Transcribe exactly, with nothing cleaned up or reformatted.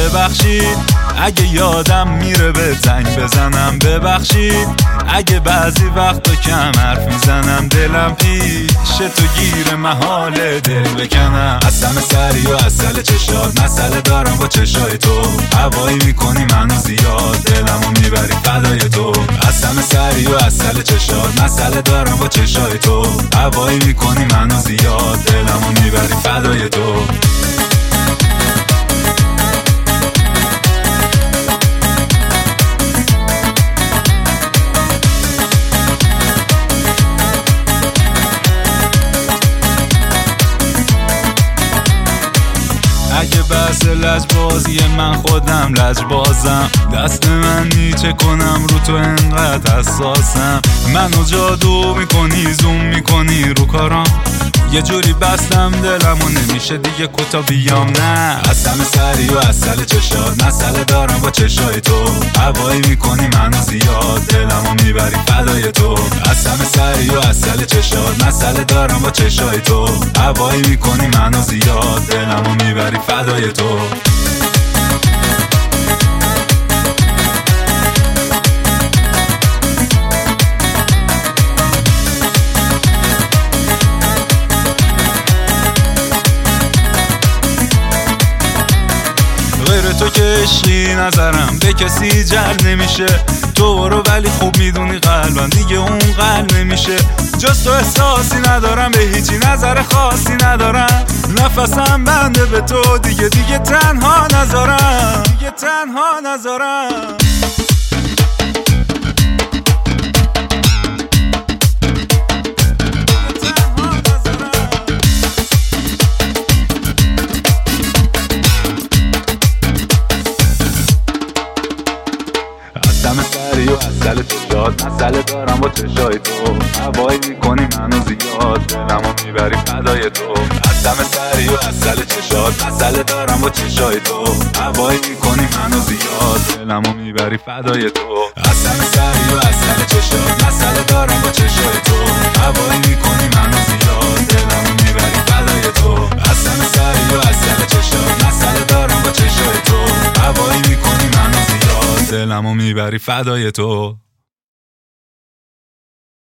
ببخشید اگه یادم میره به زنگ بزنم، ببخشید اگه بعضی وقتا کم حرف میزنم، دلم پیش تو گیر محال دل بکنم. قسم سری و اصل چشات، مسئله دارم با چشای تو، هوایی میکنی منو زیاد، دلمو میبری فدای تو. قسم سری و اصل چشات، مسئله دارم با چشای تو، هوایی میکنی منو زیاد، دلمو میبری فدای تو. اگه بحث لجبازی من خودم لجبازم، دست من نیچه کنم رو تو انقدر حساسم، منو جادو میکنی زوم میکنی رو کارام، یه جوری بستم دلمو نمیشه دیگه کتا بیام. نه قسم سری و اصل چشات، مسئله دارم با چشای تو، هوایی میکنی منو زیاد، دلمو میبری فدای تو. قسم سری و اصل چشات، مسئله دارم با چشای تو، هوایی میکنی منو زیاد، دلمو میبری فدای تو. غیر تو که عشقی نظرم به کسی جلب نمیشه، تو برو ولی خوب میدونی قلبم دیگه اون قلب نمیشه، جز تو احساسی ندارم، به هیچی نظر خاصی ندارم، نفسم بنده به تو دیگه دیگه تنها نذارم، دیگه تنها نذارم. قسم سری و اصل چشات، مسئله دارم با چشای تو، هوایی میکنی منو زیاد، دلمو میبری فدای تو. قسم سری و اصل چشات، مسئله دارم با چشای تو، هوایی میکنی منو زیاد، دلمو میبری فدای تو. قسم سری و اصل چشات، مسئله دارم با چشای تو، هوایی میکنی منو زیاد، دلمو میبری فدای تو. قسم سری و اصل چشات، مسئله دارم با چشای تو، هوایی میکنی منو زیاد، دلمو میبری فدای تو.